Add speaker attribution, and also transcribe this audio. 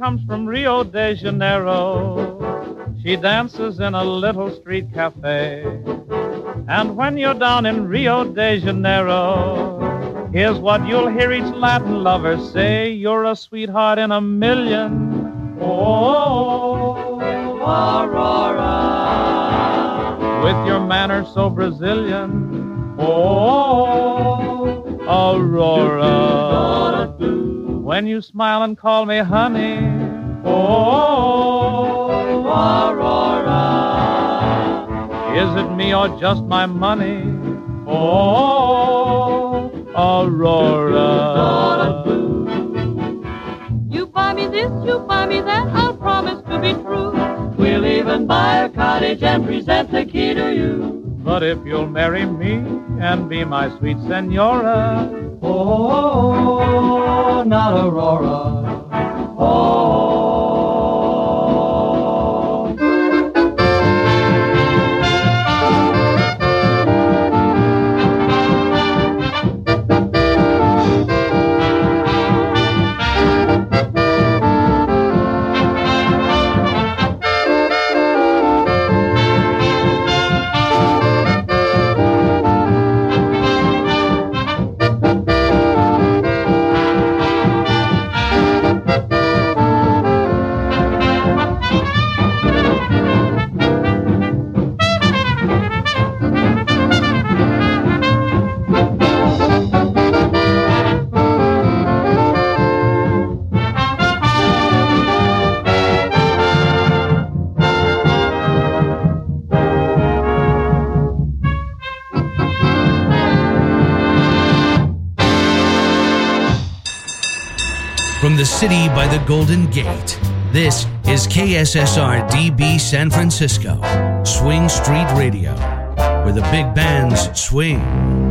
Speaker 1: comes from Rio de Janeiro. She dances in a little street cafe. And when you're down in Rio de Janeiro, here's what you'll hear each Latin lover say. You're a sweetheart in a million. Oh, Aurora. With your manner so Brazilian. Oh, Aurora. When you smile and call me honey. Oh, Aurora. Is it me or just my money? Oh, Aurora.
Speaker 2: You buy me this, you buy me that, I'll promise to be true.
Speaker 3: We'll even buy a cottage and present the key to you.
Speaker 1: But if you'll marry me and be my sweet senora.
Speaker 3: Oh, not Aurora. Oh.
Speaker 4: From the city by the Golden Gate, this is KSSR-DB San Francisco, Swing Street Radio, where the big bands swing.